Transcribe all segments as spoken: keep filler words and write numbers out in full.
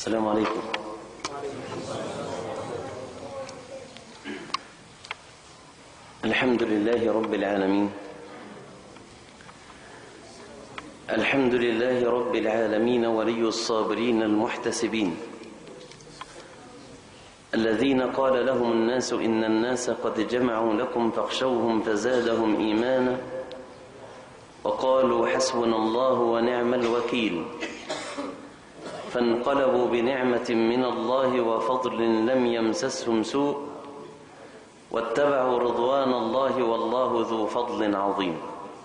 السلام عليكم. الحمد لله رب العالمين. الحمد لله رب العالمين ولي الصابرين المحتسبين الذين قال لهم الناس إن الناس قد جمعوا لكم فاخشوهم فزادهم إيمانا وقالوا حسبنا الله ونعم الوكيل، فانقلبوا بنعمة من الله وفضل لم يمسسهم سوء واتبعوا رضوان الله والله ذو فضل عظيم.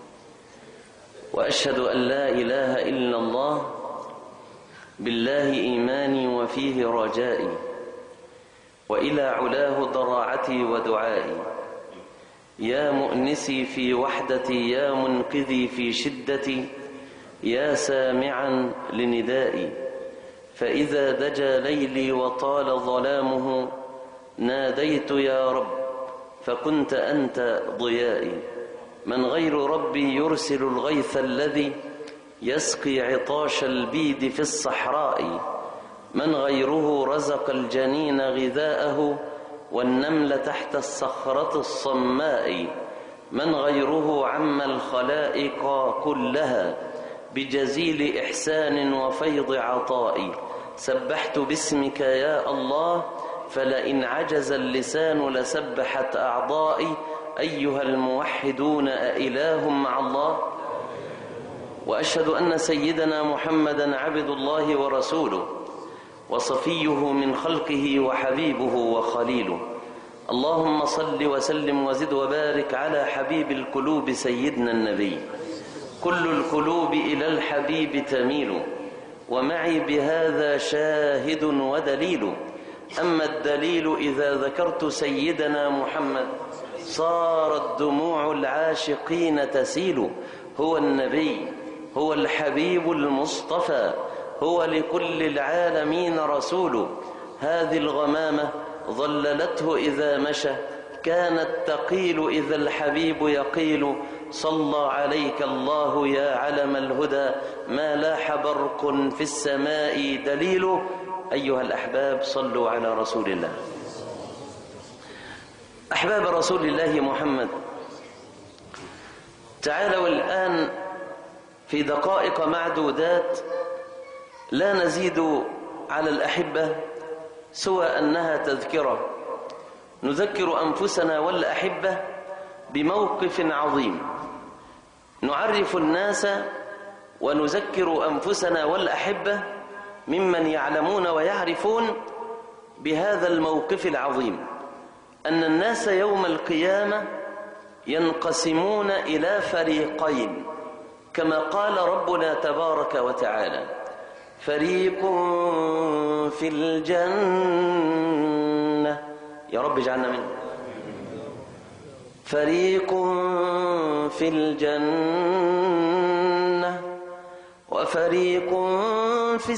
وأشهد أن لا إله إلا الله بالله إيماني وفيه رجائي، وإلى علاه ضراعتي ودعائي. يا مؤنسي في وحدتي، يا منقذي في شدتي، يا سامعا لندائي. فإذا دجى ليلي وطال ظلامه ناديت يا رب فكنت أنت ضيائي. من غير ربي يرسل الغيث الذي يسقي عطاش البيد في الصحراء. من غيره رزق الجنين غذاءه والنمل تحت الصخرة الصماء. من غيره عم الخلائق كلها بجزيل إحسان وفيض عطاء. سبحت باسمك يا الله فلئن عجز اللسان لسبحت أعضائي. أيها الموحدون أإله مع الله؟ وأشهد أن سيدنا محمدا عبد الله ورسوله وصفيه من خلقه وحبيبه وخليله. اللهم صل وسلم وزد وبارك على حبيب القلوب سيدنا النبي. كل القلوب إلى الحبيب تميل ومعي بهذا شاهد ودليل. أما الدليل إذا ذكرت سيدنا محمد صارت دموع العاشقين تسيل. هو النبي، هو الحبيب المصطفى، هو لكل العالمين رسول. هذه الغمامة ظللته إذا مشى، كانت تقيل إذا الحبيب يقيل. صلى عليك الله يا علم الهدى، ما لاح برق في السماء دليل. أيها الأحباب صلوا على رسول الله. أحباب رسول الله محمد، تعالوا الآن في دقائق معدودات لا نزيد على الأحبة سوى أنها تذكرة، نذكر أنفسنا والأحبة بموقف عظيم، نعرف الناس ونذكر أنفسنا والأحبة ممن يعلمون ويعرفون بهذا الموقف العظيم، أن الناس يوم القيامة ينقسمون إلى فريقين كما قال ربنا تبارك وتعالى: فريق في الجنة، يا رب اجعلنا منه، فريق في الجنة وفريق في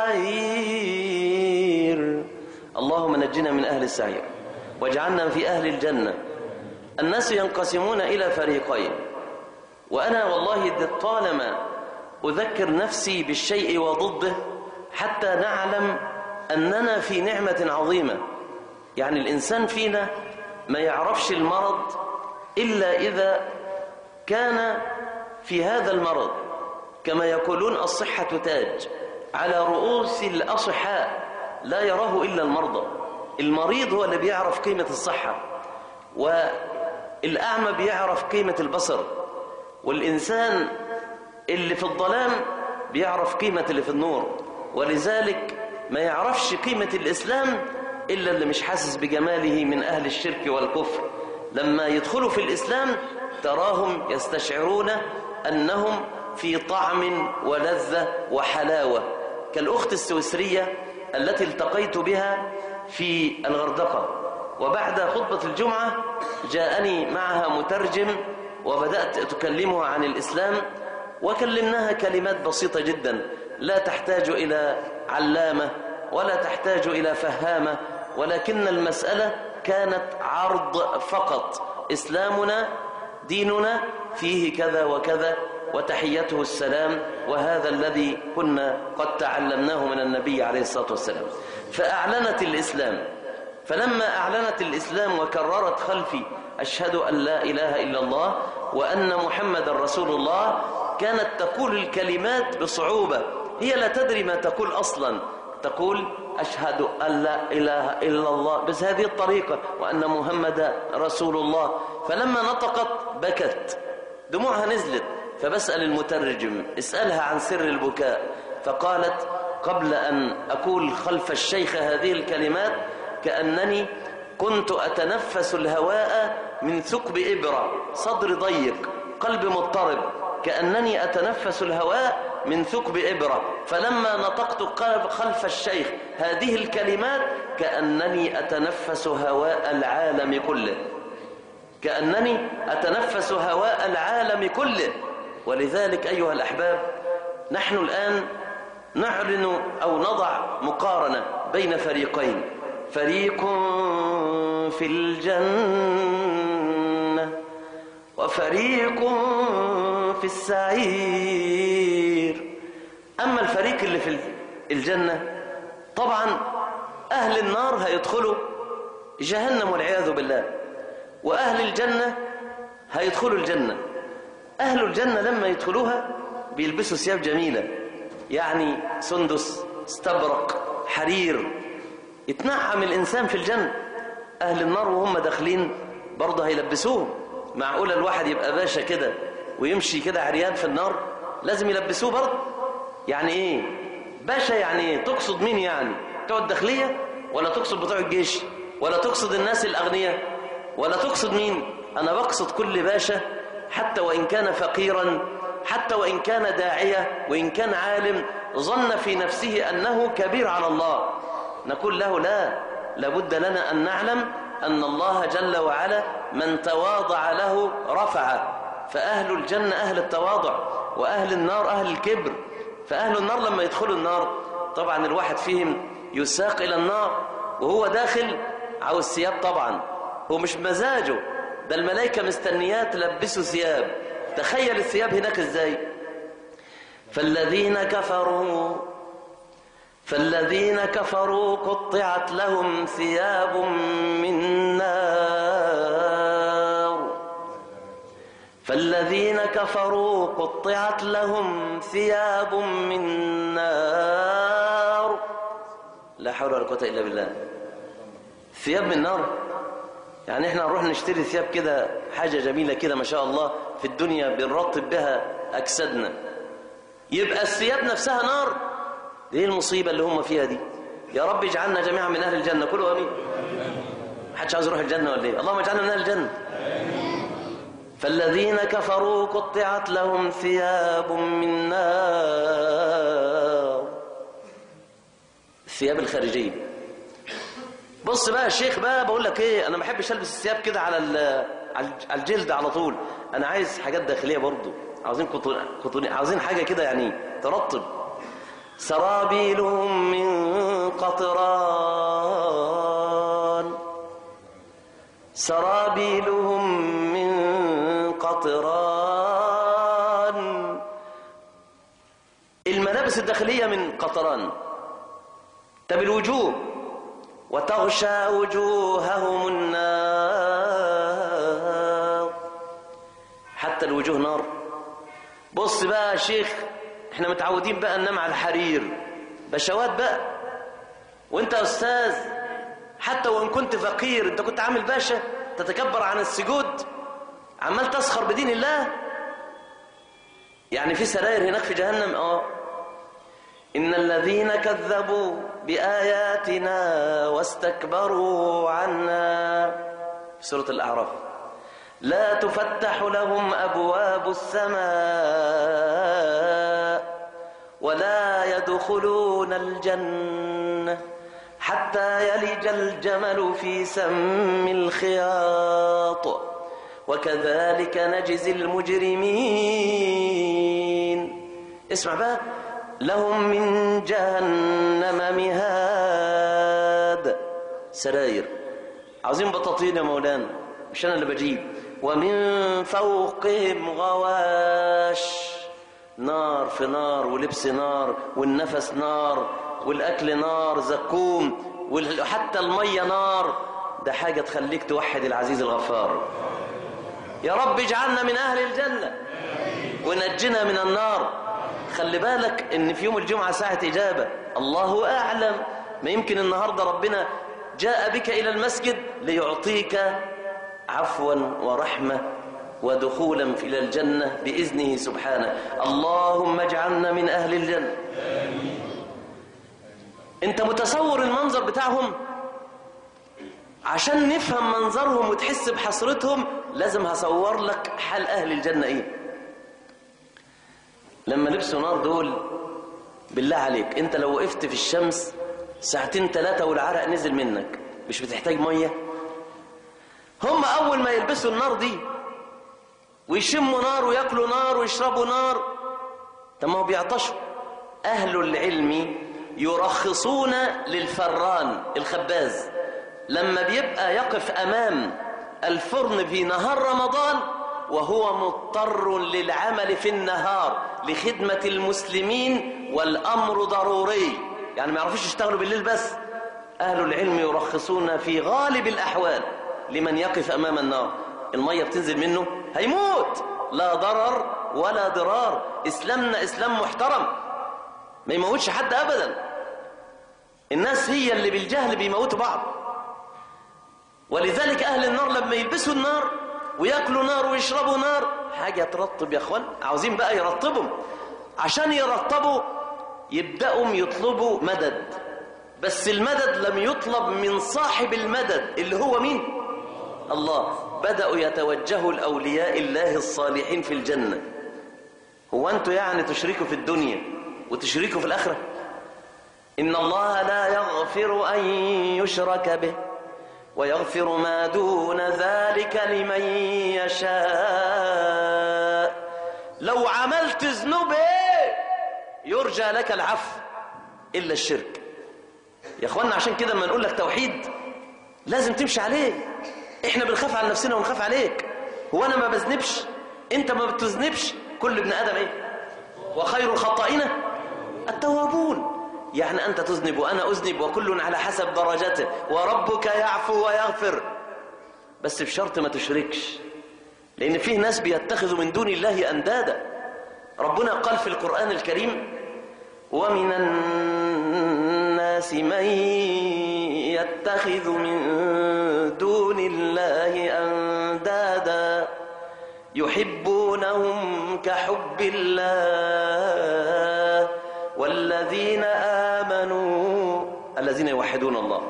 السعير. اللهم نجنا من أهل السعير واجعلنا في أهل الجنة. الناس ينقسمون إلى فريقين، وأنا والله طالما أذكر نفسي بالشيء وضده حتى نعلم أننا في نعمة عظيمة. يعني الإنسان فينا ما يعرفش المرض إلا إذا كان في هذا المرض، كما يقولون الصحة تاج على رؤوس الأصحاء لا يراه إلا المرضى. المريض هو اللي بيعرف قيمة الصحة، والأعمى بيعرف قيمة البصر، والإنسان اللي في الظلام بيعرف قيمة اللي في النور. ولذلك ما يعرفش قيمة الإسلام إلا اللي مش حاسس بجماله من أهل الشرك والكفر. لما يدخلوا في الإسلام تراهم يستشعرون أنهم في طعم ولذة وحلاوة، كالأخت السويسرية التي التقيت بها في الغردقة، وبعد خطبة الجمعة جاءني معها مترجم وبدأت أتكلمها عن الإسلام، وكلمناها كلمات بسيطة جدا لا تحتاج إلى علامة ولا تحتاج إلى فهامة، ولكن المسألة كانت عرض فقط. إسلامنا ديننا فيه كذا وكذا، وتحيته السلام، وهذا الذي كنا قد تعلمناه من النبي عليه الصلاة والسلام. فأعلنت الإسلام، فلما أعلنت الإسلام وكررت خلفي أشهد أن لا إله إلا الله وأن محمد رسول الله، كانت تقول الكلمات بصعوبة، هي لا تدري ما تقول أصلا، تقول أشهد أن لا إله إلا الله بس هذه الطريقة، وأن محمد رسول الله. فلما نطقت بكت، دموعها نزلت، فبسأل المترجم اسألها عن سر البكاء، فقالت قبل أن أقول خلف الشيخ هذه الكلمات كأنني كنت أتنفس الهواء من ثقب إبرة، صدر ضيق، قلب مضطرب، كأنني أتنفس الهواء من ثقب إبرة، فلما نطقت خلف الشيخ هذه الكلمات كأنني أتنفس هواء العالم كله، كأنني أتنفس هواء العالم كله. ولذلك أيها الأحباب، نحن الآن نعلن أو نضع مقارنة بين فريقين، فريق في الجنة وفريق في السعير. أما الفريق اللي في الجنة طبعا أهل النار هيدخلوا جهنم والعياذ بالله، وأهل الجنة هيدخلوا الجنة. أهل الجنة لما يدخلوها بيلبسوا ثياب جميلة، يعني سندس، استبرق، حرير، يتنعم الإنسان في الجنة. أهل النار وهم داخلين برضه هيلبسوهم. معقولة الواحد يبقى باشا كده ويمشي كده عريان في النار؟ لازم يلبسوه برضه. يعني إيه باشا؟ يعني إيه؟ تقصد مين يعني؟ بتوع الداخلية، ولا تقصد بتوع الجيش، ولا تقصد الناس الأغنياء، ولا تقصد مين؟ أنا بقصد كل باشا، حتى وإن كان فقيرا، حتى وإن كان داعية، وإن كان عالم، ظن في نفسه أنه كبير على الله، نقول له لا، لابد لنا أن نعلم أن الله جل وعلا من تواضع له رفعه. فأهل الجنة أهل التواضع، وأهل النار أهل الكبر. فأهل النار لما يدخلوا النار طبعا الواحد فيهم يساق إلى النار وهو داخل عاوز ثياب، طبعا هو مش مزاجه، ده الملائكة مستنيات تلبسوا ثياب. تخيل الثياب هناك ازاي. فالذين كفروا فالذين كفروا قطعت لهم ثياب من نار فالذين كفروا قطعت لهم ثياب من نار لا حول ولا قوة إلا بالله. ثياب من نار، يعني احنا نروح نشتري ثياب كده، حاجة جميلة كده ما شاء الله في الدنيا بنرطب بها أجسادنا، يبقى الثياب نفسها نار. دي المصيبة اللي هم فيها دي. يا رب اجعلنا جميعا من أهل الجنة، كلوا أمين. محدش عاوز يروح الجنة ولا ايه؟ اللهم اجعلنا من أهل الجنة. فالذين كفروا قطعت لهم ثياب من نار، الثياب الخارجية. بص بقى الشيخ بقى، بقول لك ايه، انا ما بحبش البس الثياب كده على على الجلد على طول، انا عايز حاجات داخليه برضو، عاوزين قطن قطن عاوزين حاجه كده يعني ترطب. سرابيلهم من قطران سرابيلهم من قطران الملابس الداخليه من قطران. طب الوجوه، وتغشى وجوههم النار، حتى الوجوه نار. بص بقى يا شيخ، احنا متعودين بقى ننام على الحرير، بشوات بقى، وانت يا استاذ حتى وان كنت فقير، انت كنت عامل باشا تتكبر عن السجود، عمال تسخر بدين الله. يعني في سراير هناك في جهنم. اه إن الذين كذبوا بآياتنا واستكبروا عنا، في سورة الأعراف، لا تفتح لهم أبواب السماء ولا يدخلون الجنة حتى يلج الجمل في سم الخياط وكذلك نجزي المجرمين. اسمع بقى، لهم من جهنم مهاد، سراير، عاوزين بطاطين يا مولانا، مش انا اللي بجيب. ومن فوقهم غواش، نار في نار، ولبس نار، والنفس نار، والأكل نار زكوم، وحتى المية نار. ده حاجة تخليك توحد العزيز الغفار. يا رب اجعلنا من أهل الجنة ونجنا من النار. خلي بالك إن في يوم الجمعة ساعة إجابة، الله أعلم، ما يمكن النهاردة ربنا جاء بك إلى المسجد ليعطيك عفوا ورحمة ودخولا إلى الجنة بإذنه سبحانه. اللهم اجعلنا من أهل الجنة. أنت متصور المنظر بتاعهم؟ عشان نفهم منظرهم وتحس بحسرتهم لازم هصور لك حال أهل الجنة إيه. لما لبسوا نار دول، بالله عليك أنت لو وقفت في الشمس ساعتين ثلاثة والعرق نزل منك، مش بتحتاج مية؟ هم أول ما يلبسوا النار دي ويشموا نار ويأكلوا نار ويشربوا نار، طب ما هو بيعطشوا. أهل العلم يرخصون للفران الخباز لما بيبقى يقف أمام الفرن في نهار رمضان وهو مضطر للعمل في النهار لخدمة المسلمين والأمر ضروري، يعني ما يعرفوش يشتغلوا بالليل بس. أهل العلم يرخصون في غالب الأحوال لمن يقف أمام النار، المية بتنزل منه هيموت، لا ضرر ولا ضرار. إسلامنا إسلام محترم ما يموتش حد أبدا. الناس هي اللي بالجهل بيموتوا بعض. ولذلك أهل النار لما يلبسوا النار ويأكلوا نار ويشربوا نار حاجة ترطب يا أخوان. عاوزين بقى يرطبهم، عشان يرطبوا يبدأوا يطلبوا مدد، بس المدد لم يطلب من صاحب المدد اللي هو مين؟ الله. بدأوا يتوجهوا الأولياء الله الصالحين في الجنة. هو أنتوا يعني تشركوا في الدنيا وتشركوا في الآخرة؟ إن الله لا يغفر أن يشرك به ويغفر ما دون ذلك لمن يشاء. لو عملت ذنوب ايه يرجى لك العفو إلا الشرك. يا اخوانا عشان كده لما نقول لك توحيد لازم تمشي عليه. احنا بنخاف على نفسنا ونخاف عليك. هو انا ما بذنبش؟ انت ما بتذنبش؟ كل ابن ادم ايه؟ وخير الخطائين التوابون. يعني أنت تذنب وأنا أذنب وكل على حسب درجته، وربك يعفو ويغفر، بس بشرط ما تشركش، لأن فيه ناس بيتخذوا من دون الله أندادا. ربنا قال في القرآن الكريم: ومن الناس من يتخذ من دون الله أندادا يحبونهم كحب الله والذين آمنوا، الذين يوحدون الله،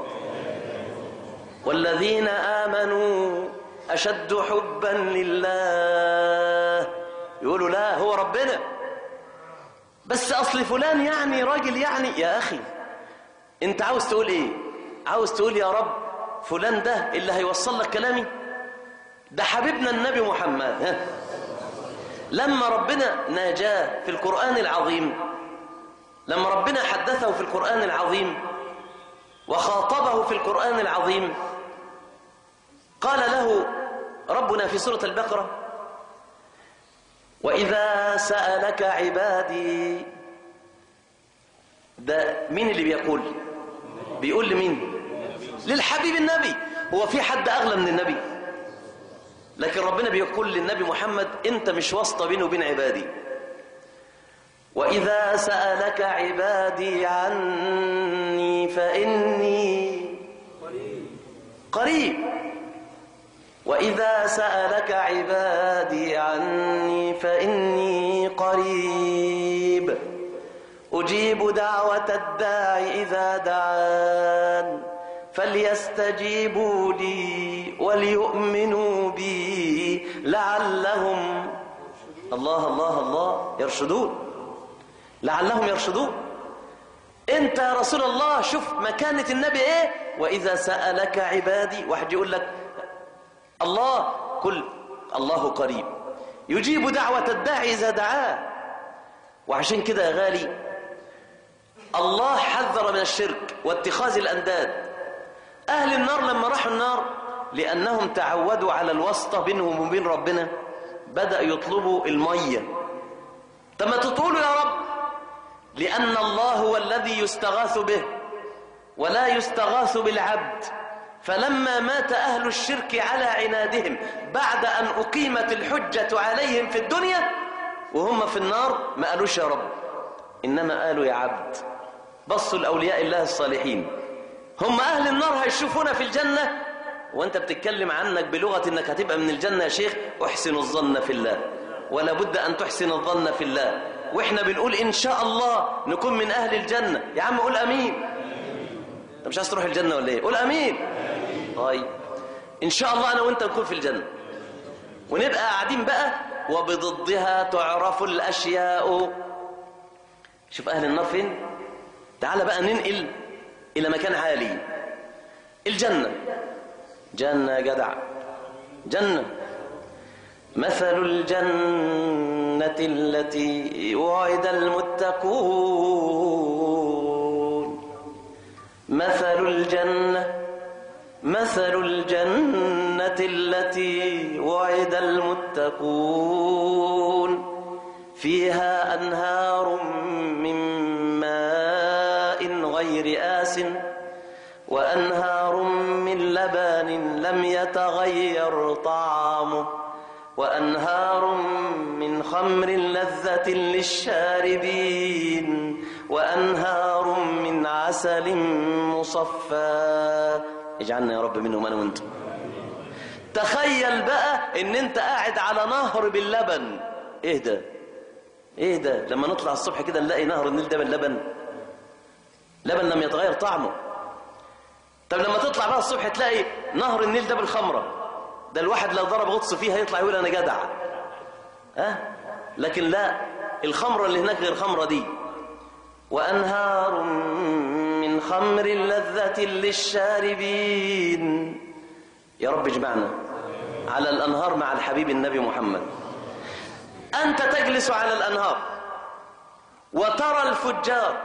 والذين آمنوا أشد حبا لله. يقولوا لا هو ربنا، بس أصل فلان يعني راجل يعني. يا أخي أنت عاوز تقول إيه؟ عاوز تقول يا رب فلان ده اللي هيوصل لك كلامي؟ ده حبيبنا النبي محمد. ها؟ لما ربنا ناجاه في القرآن العظيم، لما ربنا حدثه في القرآن العظيم وخاطبه في القرآن العظيم، قال له ربنا في سورة البقرة: وإذا سألك عبادي. ده مين اللي بيقول؟ بيقول لمين؟ للحبيب النبي. هو في حد أغلى من النبي؟ لكن ربنا بيقول للنبي محمد: أنت مش واسطة بينه وبين عبادي. وإذا سألك عبادي عني فإني قريب. وإذا سألك عبادي عني فإني قريب أجيب دعوة الداعي إذا دعان فليستجيبوا لي وليؤمنوا بي لعلهم الله الله الله يرشدون. لعلهم يرشدون. انت يا رسول الله شوف مكانة النبي ايه. وإذا سألك عبادي، واحد يقول لك الله، كل الله قريب يجيب دعوة الداعي إذا دعاه. وعشان كده يا غالي الله حذر من الشرك واتخاذ الأنداد. أهل النار لما راحوا النار لأنهم تعودوا على الواسطة بينهم وبين ربنا بدأ يطلبوا المية. طب ما تقولوا يا رب، لأن الله هو الذي يستغاث به ولا يستغاث بالعبد. فلما مات أهل الشرك على عنادهم بعد أن أقيمت الحجة عليهم في الدنيا وهم في النار، ما قالوش يا رب، إنما قالوا يا عبد. بصوا الأولياء الله الصالحين، هم أهل النار هيشوفونا في الجنة وأنت بتتكلم عنك بلغة إنك هتبقى من الجنة يا شيخ. احسن الظن في الله، ولا بد أن تحسن الظن في الله. وإحنا بنقول إن شاء الله نكون من أهل الجنة. يا عم قول أمين. أنت مش عايز تروح الجنة ولا إيه؟ قول أمين. طيب إن شاء الله أنا وأنت نكون في الجنة ونبقى قاعدين بقى، وبضدها تعرف الأشياء. شوف أهل النار فين. تعال بقى ننقل إلى مكان عالي، الجنة. جنة يا جدع، جنة. مثل الجنة التي وعد المتقون، مثل الجنة مثل الجنة التي وعد المتقون فيها أنهار من ماء غير آس وأنهار من لبن لم يتغير طعمه وأنهار من خمر لذة للشاربين وأنهار من عسل مصفى. اجعلنا يا رب منهم أنا وأنتم. تخيل بقى إن أنت قاعد على نهر باللبن. إيه ده؟ إيه ده؟ لما نطلع الصبح كده نلاقي نهر النيل ده باللبن، لبن لم يتغير طعمه. طب لما تطلع بقى الصبح تلاقي نهر النيل ده بالخمرة، ده الواحد لو ضرب غطس فيها يطلع يقول أنا جدع. أه؟ لكن لا، الخمرة اللي هناك غير خمرة دي. وأنهار من خمر لذة للشاربين. يا رب اجمعنا على الأنهار مع الحبيب النبي محمد. أنت تجلس على الأنهار وترى الفجار.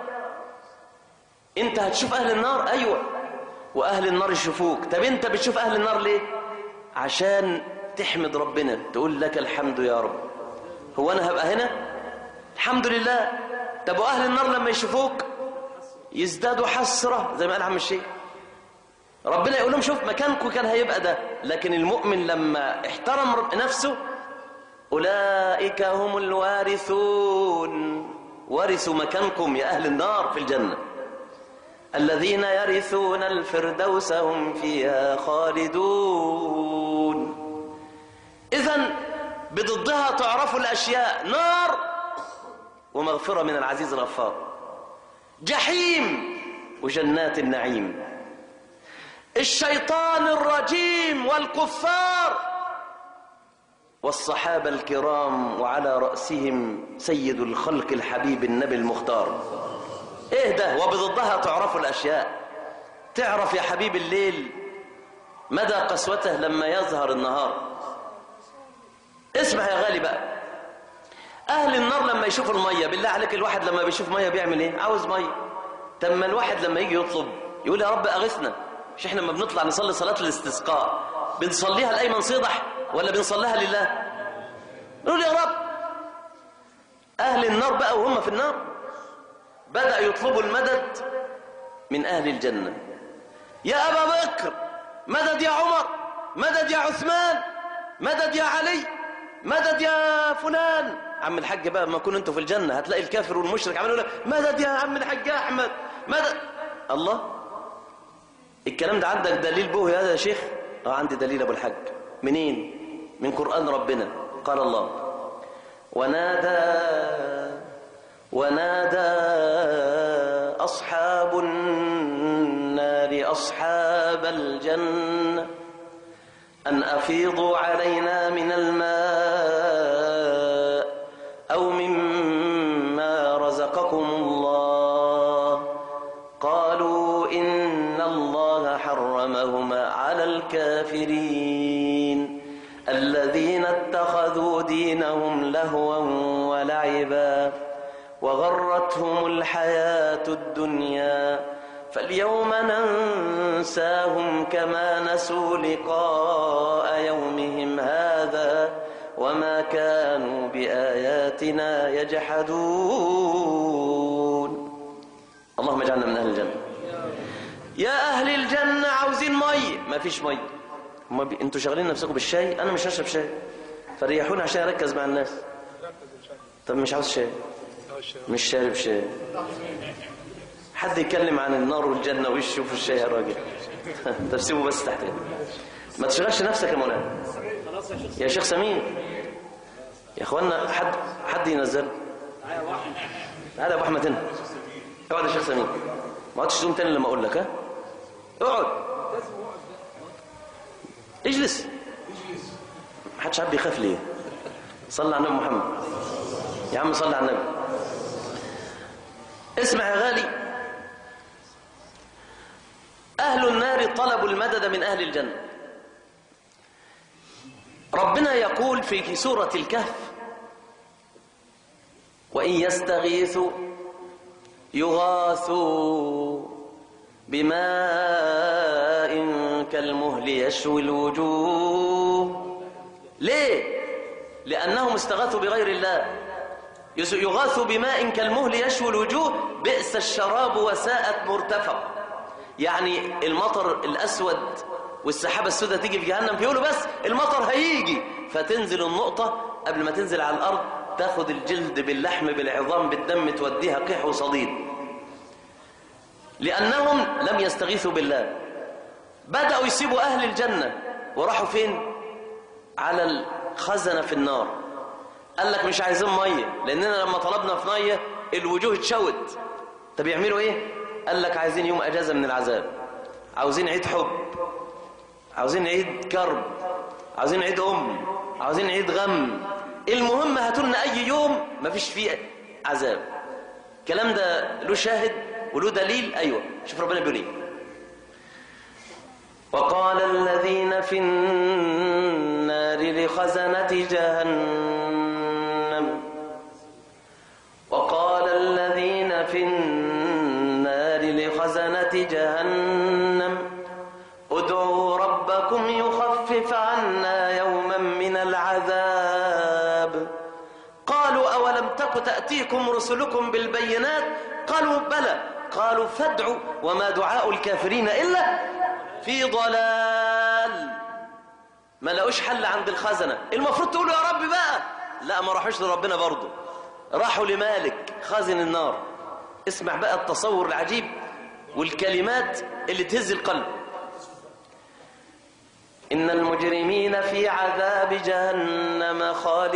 أنت هتشوف أهل النار، أيوة، وأهل النار يشوفوك. طب أنت بتشوف أهل النار ليه؟ عشان تحمد ربنا، تقول لك الحمد يا رب. هو أنا هبقى هنا؟ الحمد لله. طب وأهل النار لما يشوفوك يزدادوا حسرة زي ما قال عم الشيخ. ربنا يقول لهم شوف مكانكم كان هيبقى ده. لكن المؤمن لما احترم نفسه، أولئك هم الوارثون. ورثوا مكانكم يا أهل النار في الجنة، الذين يرثون الفردوس هم فيها خالدون. إذن بضدها تعرف الأشياء، نار ومغفرة من العزيز الغفار، جحيم وجنات النعيم، الشيطان الرجيم والكفار والصحابة الكرام وعلى رأسهم سيد الخلق الحبيب النبي المختار. ايه ده؟ وبضدها تعرف الأشياء. تعرف يا حبيب الليل مدى قسوته لما يظهر النهار. اسمع يا غالي بقى، أهل النار لما يشوفوا المية، بالله عليك الواحد لما بيشوف مية بيعمل ايه؟ عاوز مية. تم الواحد لما يجي يطلب يقول يا رب أغثنا. مش احنا لما بنطلع نصلي صلاة الاستسقاء بنصليها لأيمن صيدح ولا بنصليها لله؟ نقول يا رب. أهل النار بقى وهم في النار بدأ يطلبوا المدد من أهل الجنة. يا أبا بكر مدد، يا عمر مدد، يا عثمان مدد، يا علي مدد، يا فلان. عم الحاج بقى ما كنتوا انتوا في الجنة هتلاقي الكافر والمشرك عمالوا يقول لك مدد يا عم الحاج أحمد مدد. الله، الكلام ده عندك دليل به هذا يا شيخ؟ اه عندي دليل ابو الحاج. منين؟ من قرآن ربنا. قال الله ونادى ونادى أصحاب النار أصحاب الجنة أن أفيضوا علينا من الماء أو مما رزقكم الله. قالوا إن الله حرمهما على الكافرين الذين اتخذوا دينهم لهوا ولعبا وغرتهم الحياة الدنيا فاليوم ننساهم كما نسوا لقاء يومهم هذا وما كانوا بآياتنا يجحدون. اللهم اجعلنا من أهل الجنة. يا أهل الجنة عاوزين مي، ما فيش مي. ما بي... انتوا شغالين نفسكم بالشاي، أنا مش هشرب شاي، فريحوني عشان أركز مع الناس. طب مش عاوز شاي، مش شارب شاي. حد يتكلم عن النار والجنة ويشوف الشاي يا راجل. طب سيبه بس تحت كده، ما تشغلش نفسك يا مولانا. يا شيخ سمين يا اخوانا، حد حد ينزل. تعالى يا ابو احمد هنا، اقعد يا شيخ سمين، ما عادش تقوم تاني لما اقول لك. ها اقعد، اجلس. ما حدش عاد يخاف ليه؟ صلى على النبي محمد يا عم، صلى على النبي. اسمع يا غالي، أهل النار طلبوا المدد من أهل الجنة. ربنا يقول في سورة الكهف: وإن يستغيثوا يغاثوا بماء كالمهل يشوي الوجوه. ليه؟ لأنهم استغاثوا بغير الله. يغاثوا بماء كالمهل يشوي الوجوه بئس الشراب وساءت مرتفق. يعني المطر الأسود والسحابة السوداء تيجي في جهنم، فيقولوا بس المطر هيجي، فتنزل النقطة قبل ما تنزل على الأرض، تاخد الجلد باللحم بالعظام بالدم، توديها قيح وصديد. لأنهم لم يستغيثوا بالله. بدأوا يسيبوا أهل الجنة وراحوا فين؟ على الخزنة في النار. قال لك مش عايزين مية، لأننا لما طلبنا في مية الوجوه اتشوت. طب يعملوا ايه؟ قال لك عايزين يوم اجازة من العذاب، عاوزين عيد حب، عاوزين عيد كرب، عاوزين عيد ام، عاوزين عيد غم. المهم هاتولنا اي يوم ما فيش فيه عذاب. الكلام ده له شاهد وله دليل. ايوه، شوف ربنا بيقول ايه: وقال الذين في النار لخزنة جهنم وقال الذين في النار لخزنة جهنم ادعوا ربكم يخفف عنا يوما من العذاب. قالوا أولم تك تأتيكم رسلكم بالبينات؟ قالوا بلى. قالوا فادعوا وما دعاء الكافرين إلا في ضلال. ما لقوش حل عند الخزنة. المفروض تقولوا يا رب بقى، لا، ما راحوش لربنا برضه، راحوا لمالك خازن النار. اسمع بقى التصور العجيب والكلمات اللي تهز القلب: إن المجرمين في عذاب جهنم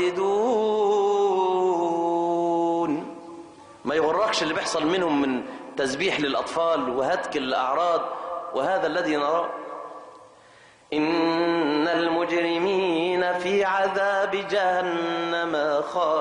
خالدون. ما يغرقش اللي بيحصل منهم من تسبيح للأطفال وهتك الأعراض، وهذا الذي نراه. إن المجرمين في عذاب جهنم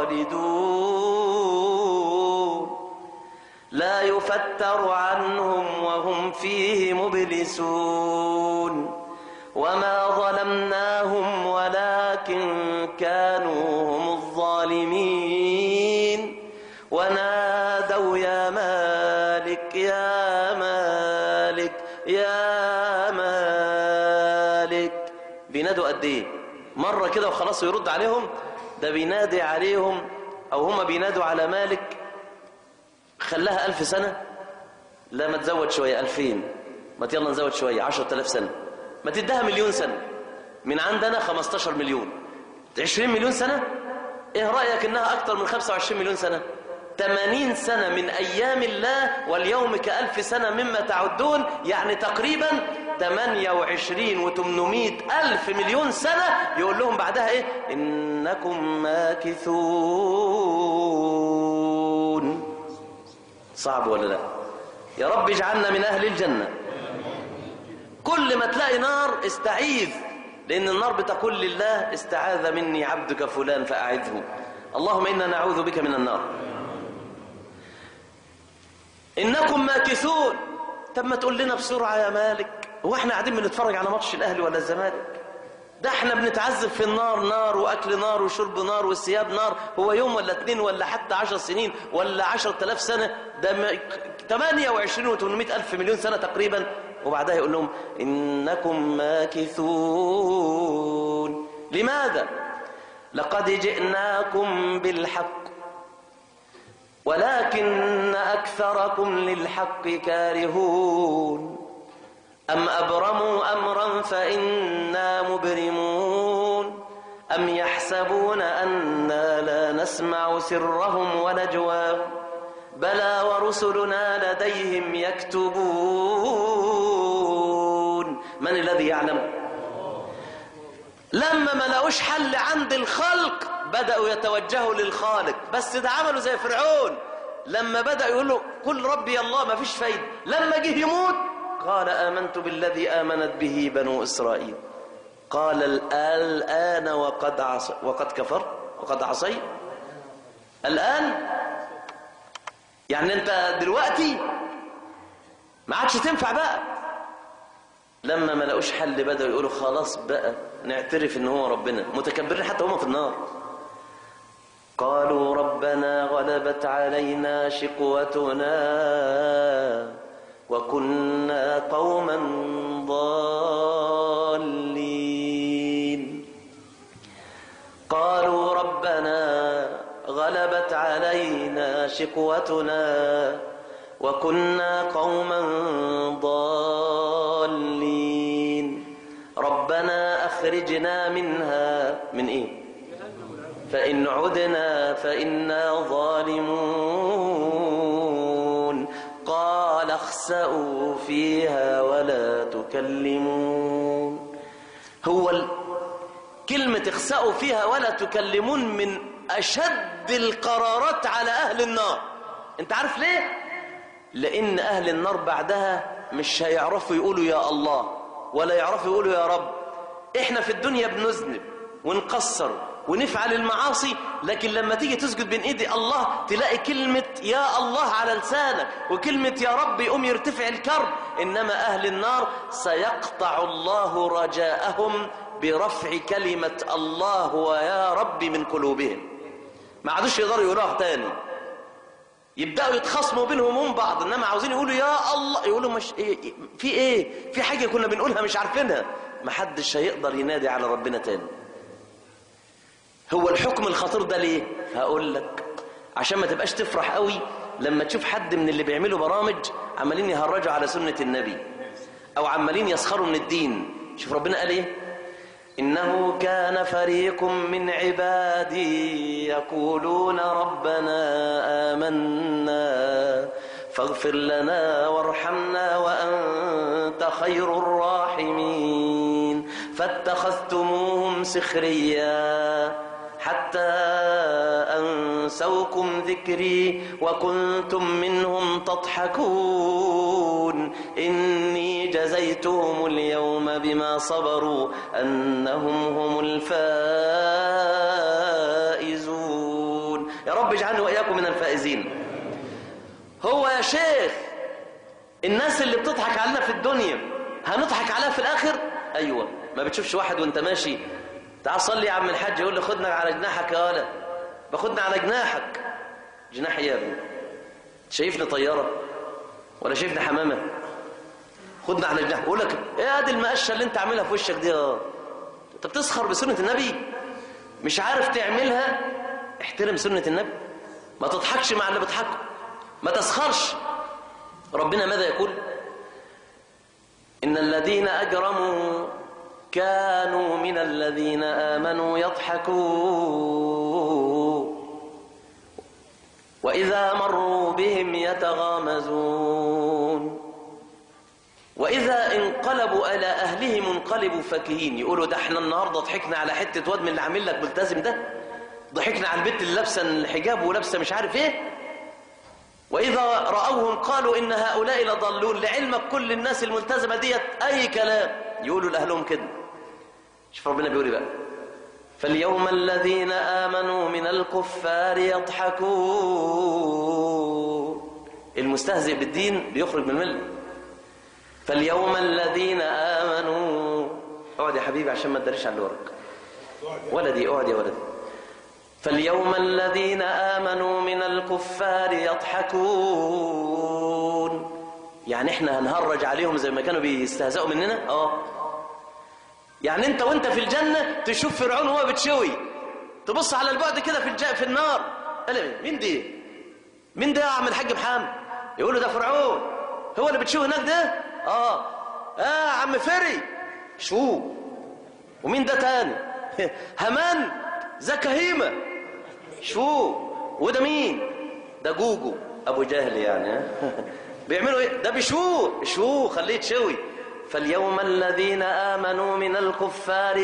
خالدون لا يفتر عنهم وهم فيه مبلسون وما ظلمناهم ولكن كانوا هم الظالمين ونادوا يا مالك يا مالك يا مالك. بينادوا قد ايه؟ مرة كده وخلاص يرد عليهم؟ ده بينادي عليهم، او هم بينادوا على مالك. خلاها ألف سنة؟ لا، ما تزود شوية، ألفين. ما يلا نزود شوية، عشرة آلاف سنة. ما تديها مليون سنة. من عندنا خمستاشر مليون، عشرين مليون سنة. ايه رأيك انها اكتر من خمسة وعشرين مليون سنة؟ ثمانين سنة من ايام الله، واليوم كألف سنة مما تعدون، يعني تقريبا ثمانية وعشرين وثمانمائة ألف مليون سنة. يقول لهم بعدها ايه؟ انكم ماكثون. صعب ولا لا؟ يا رب اجعلنا من اهل الجنة. كل ما تلاقي نار استعيذ، لأن النار بتقول لله: استعاذ مني عبدك فلان فأعذه. اللهم إنا نعوذ بك من النار. إنكم ماكثون. طب ما تقول لنا بسرعة يا مالك، هو احنا قاعدين بنتفرج على ماتش الأهلي ولا الزمالك؟ ده احنا بنتعذب في النار، نار وأكل نار وشرب نار والثياب نار. هو يوم ولا اتنين ولا حتى عشر سنين ولا عشرة آلاف سنة؟ ده ثمانية وعشرين وثمانمائة ألف مليون سنة تقريبا. وبعدها يقول لهم: إنكم ماكثون. لماذا؟ لقد جئناكم بالحق ولكن أكثركم للحق كارهون أم أبرموا أمرا فإنا مبرمون أم يحسبون أنا لا نسمع سرهم ونجواهم بلى ورسلنا لديهم يكتبون. من الذي يعلم؟ لما ما لقوش حل عند الخلق بدأوا يتوجهوا للخالق، بس ده عملوا زي فرعون لما بدأ يقولوا قل ربي الله، ما فيش فايدة. لما جه يموت قال آمنت بالذي آمنت به بنو إسرائيل. قال الآن وقد عص وقد كفر وقد عصيت. الآن يعني أنت دلوقتي ما عادش تنفع بقى. لما ما لقوش حل بدأوا يقولوا خلاص بقى نعترف إن هو ربنا، متكبرين حتى هم في النار. قالوا ربنا غلبت علينا شقوتنا وكنا قوما ضالين. قالوا ربنا غلبت علينا شقوتنا وكنا قوما ضالين ربنا أخرجنا منها من إيه؟ فإن عدنا فإنا ظالمون قال اخسأوا فيها ولا تكلمون. هو ال... كلمة اخسأوا فيها ولا تكلمون من أشد القرارات على أهل النار. أنت عارف ليه؟ لأن أهل النار بعدها مش هيعرفوا يقولوا يا الله ولا يعرفوا يقولوا يا رب. إحنا في الدنيا بنذنب ونقصر ونفعل المعاصي، لكن لما تيجي تسجد بين ايدي الله تلاقي كلمة يا الله على لسانك وكلمة يا رب يقوم يرتفع الكرب. إنما أهل النار سيقطع الله رجاءهم برفع كلمة الله ويا رب من قلوبهم، ما عادوش يقدروا يقولوها تاني، يبدأوا يتخاصموا بينهم وبين بعض. إنما عاوزين يقولوا يا الله يقولوا مش إيه في إيه في حاجة كنا بنقولها مش عارفينها. ما حدش هيقدر ينادي على ربنا تاني. هو الحكم الخطير ده ليه؟ هقول لك عشان ما تبقاش تفرح قوي لما تشوف حد من اللي بيعملوا برامج عمالين يهرجوا على سنة النبي او عمالين يسخروا من الدين. شوف ربنا قال ايه؟ إنه كان فريق من عبادي يقولون ربنا آمنا فاغفر لنا وارحمنا وأنت خير الراحمين فاتخذتموهم سخريا حتى أنسوكم ذكري وكنتم منهم تضحكون إني جزيتهم اليوم بما صبروا أنهم هم الفائزون. يا رب اجعلنا وإياكم من الفائزين. هو يا شيخ الناس اللي بتضحك علينا في الدنيا هنضحك عليها في الآخر؟ أيوة. ما بتشوفش واحد وانت ماشي تعال صلي يا عم الحاج يقول لي خدنا على جناحك يا ولد، باخدنا على جناحك. جناح يا ابني؟ شايفني طيارة ولا شايفني حمامة؟ خدنا على جناحك. يقول لك ايه ادي المقشه اللي انت عاملها في وشك دي؟ اه انت بتسخر بسنة النبي؟ مش عارف تعملها؟ احترم سنة النبي، ما تضحكش مع اللي بيضحكوا، ما تسخرش. ربنا ماذا يقول؟ إن الذين أجرموا كانوا من الذين آمنوا يضحكون وإذا مروا بهم يتغامزون وإذا انقلبوا إلى أهلهم انقلبوا فكهين. يقولوا ده احنا النهاردة ضحكنا على حتة واد من اللي عامل لك ملتزم ده، ضحكنا على البنت اللي لابسه الحجاب ولابسه مش عارف ايه. وإذا رأوهم قالوا إن هؤلاء لضالون. لعلمك كل الناس الملتزمة ديت أي كلام يقولوا لأهلهم كده. شوف ربنا بيقول بقى فاليوم الذين آمنوا من الكفار يضحكون. المستهزئ بالدين بيخرج من الملة. فاليوم الذين آمنوا. اقعد يا حبيبي عشان ما تدريش على اللي وراك. ولدي اقعد يا ولدي. فاليوم الذين آمنوا من الكفار يضحكون. يعني احنا هنهرج عليهم زي ما كانوا بيستهزئوا مننا؟ اه يعني انت وانت في الجنة تشوف فرعون وهو بتشوي تبص على البعد كده في الج... في النار، قال مين دي؟ مين ده يا عم الحاج محمد؟ يقول له ده فرعون. هو اللي بتشوف هناك ده؟ اه اه عم فري. شو ومين ده تاني؟ همان زكهيمة. شو وده مين؟ ده جوجو ابو جهل يعني. بيعملوا ايه؟ ده بشو شو خليه تشوي. فاليوم الذين آمنوا من الكفار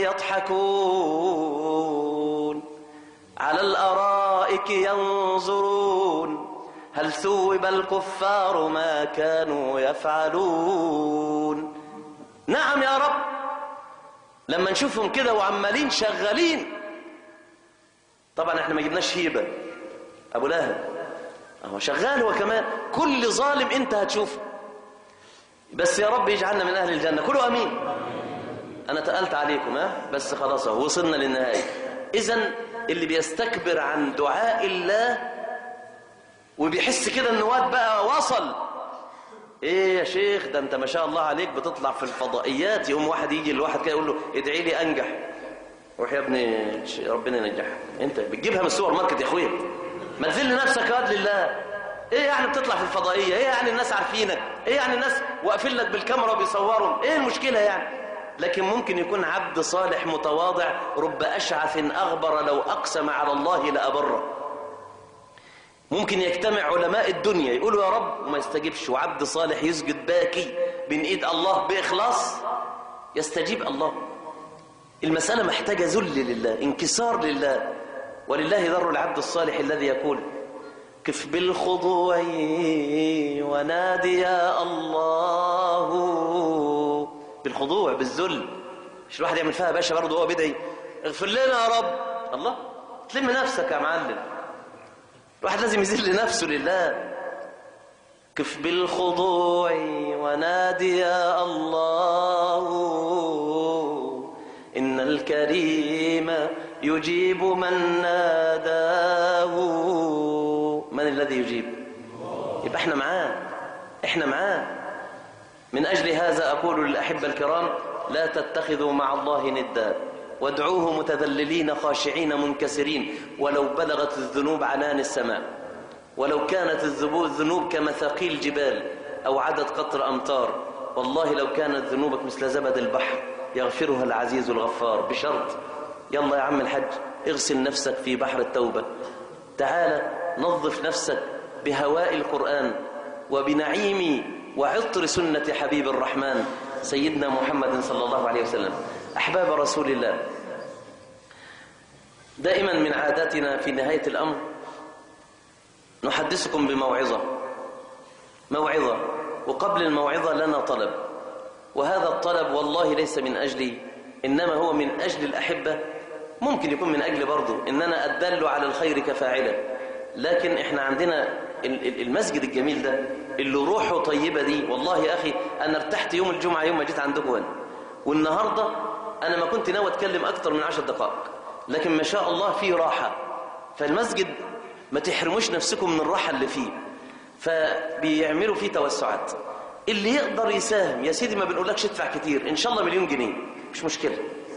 يضحكون على الأرائك ينظرون هل ثوب الكفار ما كانوا يفعلون. نعم يا رب، لما نشوفهم كده وعمالين شغالين. طبعا احنا ما جبناش هيبة ابو لهب، هو شغال هو كمان. كل ظالم انت هتشوفه، بس يا رب يجعلنا من اهل الجنة. كلوا امين. انا تقلت عليكم ها، بس خلاص وصلنا للنهاية. اذن اللي بيستكبر عن دعاء الله وبيحس كده ان واد بقى وصل، ايه يا شيخ ده انت ما شاء الله عليك بتطلع في الفضائيات، يقوم واحد يجي لواحد كده يقول له ادعي لي انجح. روح يا ابني ربنا ينجحك. انت بتجيبها من السوبر ماركت يا اخويا، ما تذل نفسك يا واد لله. ايه يعني بتطلع في الفضائيه؟ ايه يعني الناس عارفينك؟ ايه يعني الناس واقفين لك بالكاميرا وبيصوروا؟ ايه المشكله يعني؟ لكن ممكن يكون عبد صالح متواضع، رب اشعث اغبر لو اقسم على الله لابره. ممكن يجتمع علماء الدنيا يقولوا يا رب وما يستجيبش، وعبد صالح يسجد باكي بين ايد الله باخلاص يستجيب الله. المساله محتاجه ذل لله، انكسار لله. ولله ذر العبد الصالح الذي يقول كف بالخضوع ونادي يا الله. بالخضوع بالذل، مش الواحد يعمل فيها باشا برضه هو بدعي اغفر لنا يا رب. الله، تلم نفسك يا معلم. الواحد لازم يذل نفسه لله. كف بالخضوع ونادي يا الله إن الكريم يجيب من ناداه. من الذي يجيب؟ يبقى احنا معاه، احنا معاه. من أجل هذا أقول للأحبة الكرام لا تتخذوا مع الله ندا، وادعوه متذللين خاشعين منكسرين ولو بلغت الذنوب عنان السماء، ولو كانت الذنوب كمثاقيل جبال أو عدد قطر أمطار. والله لو كانت ذنوبك مثل زبد البحر يغفرها العزيز الغفار. بشرط يلا يا عم الحج اغسل نفسك في بحر التوبة، تعال نظف نفسك بهواء القرآن وبنعيم وعطر سنة حبيب الرحمن سيدنا محمد صلى الله عليه وسلم. أحباب رسول الله، دائما من عاداتنا في نهاية الأمر نحدثكم بموعظة موعظة وقبل الموعظة لنا طلب، وهذا الطلب والله ليس من أجلي، إنما هو من أجل الأحبة. ممكن يكون من أجل برضو إننا أدل على الخير كفاعله، لكن إحنا عندنا المسجد الجميل ده اللي روحه طيبة دي. والله يا أخي أنا ارتحت يوم الجمعة يوم ما جيت عندكم هنا، والنهاردة أنا ما كنت ناوي أتكلم أكتر من عشر دقائق، لكن ما شاء الله فيه راحة. فالمسجد ما تحرموش نفسكم من الراحة اللي فيه، فبيعملوا فيه توسعات. اللي يقدر يساهم يا سيدي، ما بنقولكش ادفع كتير، إن شاء الله مليون جنيه مش مشكلة.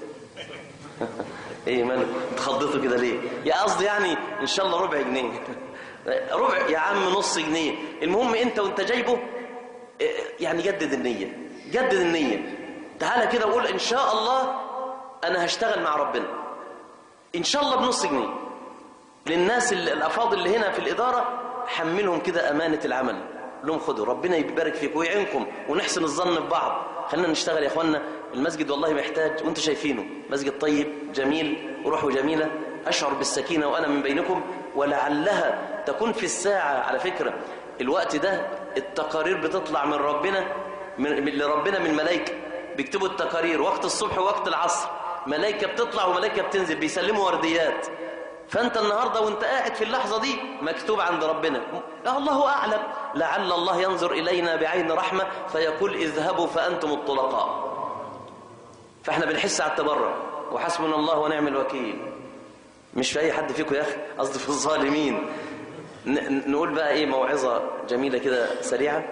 ايه مالك تخضطوا كده ليه؟ يا قصدي يعني ان شاء الله ربع جنيه ربع يا عم نص جنيه، المهم انت وانت جايبه يعني جدد النية، جدد النية. تعالى كده وقول ان شاء الله انا هشتغل مع ربنا ان شاء الله بنص جنيه. للناس الافاضل اللي هنا في الاداره حملهم كده امانه العمل، لهم خدوا ربنا يبارك فيكم ويعينكم ونحسن الظن ببعض. خلينا نشتغل يا اخوانا، المسجد والله محتاج، وانتم شايفينه مسجد طيب جميل وروحه جميلة. أشعر بالسكينة وأنا من بينكم، ولعلها تكون في الساعة. على فكرة الوقت ده التقارير بتطلع من ربنا من لربنا من ملائكة بيكتبوا التقارير وقت الصبح ووقت العصر، ملائكة بتطلع وملائكة بتنزل بيسلموا ورديات. فأنت النهاردة وانت قاعد في اللحظة دي مكتوب عند ربنا. لا الله أعلم، لعل الله ينظر إلينا بعين رحمة فيقول اذهبوا فأنتم الطلقاء. فاحنا بنحس على التبرع وحسبنا الله ونعم الوكيل، مش في أي حد فيكم يا أخي، قصدي في الظالمين. نقول بقى إيه موعظة جميلة كده سريعة.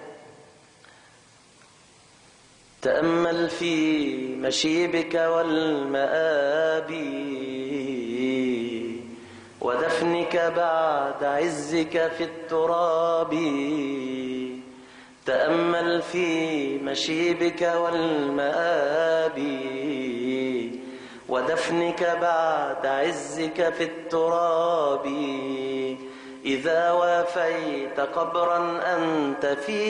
تأمل في مشيبك والمآبي ودفنك بعد عزك في التراب. تأمل في مشيبك والمآب، ودفنك بعد عزك في التراب. إذا وافيت قبرا أنت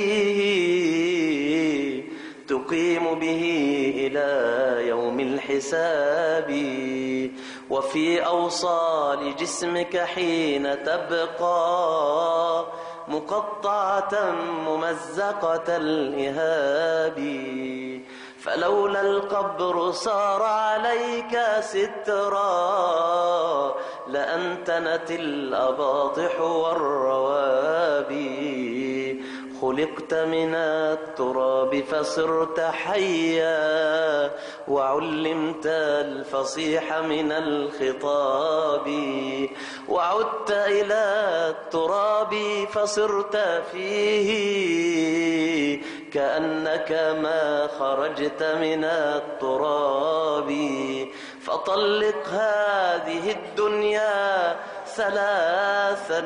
فيه، تقيم به إلى يوم الحساب. وفي أوصال جسمك حين تبقى، مقطعة ممزقة الإهاب. فلولا القبر صار عليك سترا، لأنتنت الأباطح والروابي. خلقت من التراب فصرت حيا، وعلمت الفصيح من الخطاب. وعدت إلى التراب فصرت فيه، كأنك ما خرجت من التراب. فطلق هذه الدنيا ثلاثا،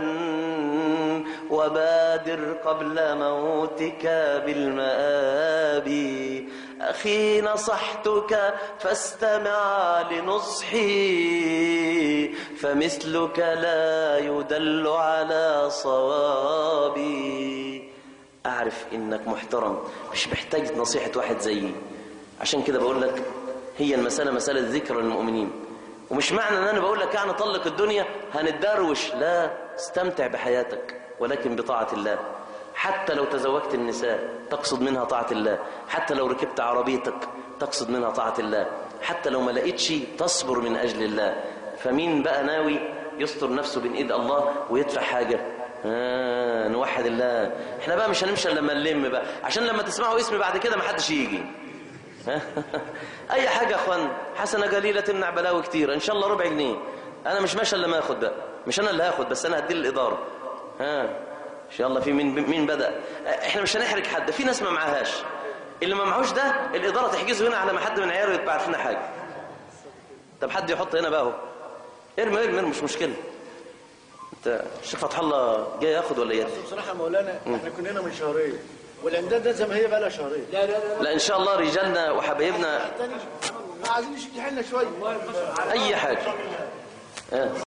وبادر قبل موتك بالمآب. أخي نصحتك فاستمع لنصحي، فمثلك لا يدل على صوابي. أعرف إنك محترم، مش محتاج نصيحة واحد زيي، عشان كده بقول لك هي المسألة مسألة ذكر للمؤمنين. ومش معنى أن أنا بقول لك يعني طلق الدنيا هنتدروش، لا، استمتع بحياتك ولكن بطاعة الله. حتى لو تزوجت النساء تقصد منها طاعة الله، حتى لو ركبت عربيتك تقصد منها طاعة الله، حتى لو ما لقيتش تصبر من أجل الله. فمين بقى ناوي يستر نفسه بين إيد الله ويدفع حاجة؟ آه نوحد الله. احنا بقى مش هنمشي لما نلم بقى، عشان لما تسمعوا اسمي بعد كده ما حدش يجي. اي حاجه يا اخوان، حسنه قليله تمنع بلاوي كتير. ان شاء الله ربع جنيه، انا مش ماشي الا ما اخد بقى، مش انا اللي هاخد بس، انا هدي للاداره. ها ان شاء الله. في مين مين بدا؟ احنا مش هنحرج حد، في ناس ما معهاش، اللي ما معهوش ده الاداره تحجزه هنا على ما حد من عياله يبقى عارفين حاجه. طب حد يحط هنا بقى اهو، ارمي ارمي مش مشكله. انت الشيخ فتح الله جاي ياخد ولا يدي؟ بصراحه يا مولانا احنا كنا هنا من شهرين، والامداد ده زي ما هي بقى لها شهرين. لا لا لا لا ان شاء الله رجالنا وحبايبنا عايزين نشد حيلنا شويه. اي حاجه. اه